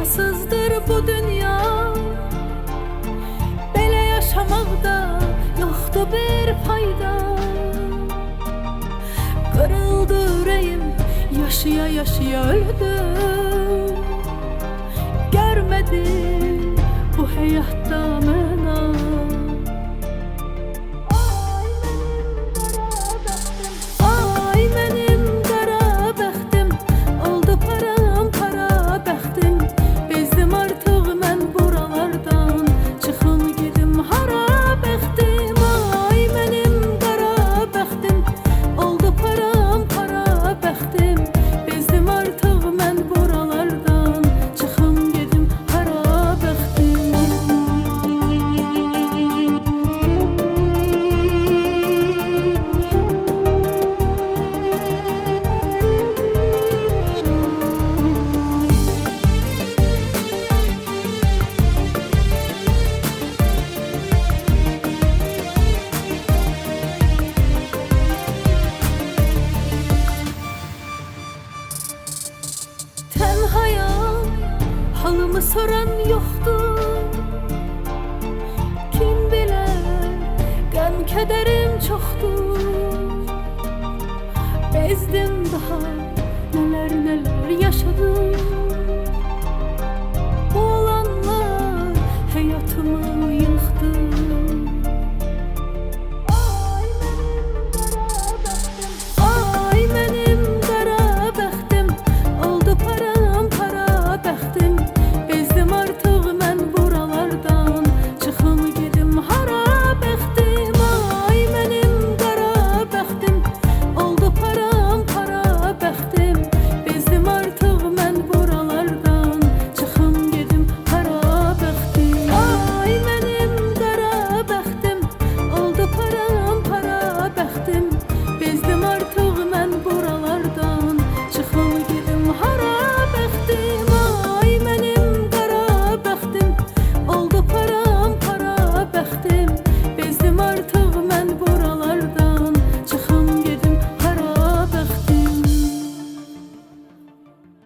amansızdır bu dünya. Belə yaşamaqda yoxdur bir fayda. Kırıldı ürəyim, yaşaya yaşaya öldüm. Görmedim bu həyatda məna. Ay mənim qara bəxtim, oldu param para bəxtim. Bezdim artıq mən buralardan, çıxım gedim hara bəxtim. Ay mənim qara bəxtim, oldu param para bəxtim. Bezdim artıq mən buralardan, çıxım gedim hara bəxtim. Tənhayam, halımı soran yoxdur. Kim bilər, qəm kədərim çoxdur. Bezdim daha, nələr nələr yaşadım.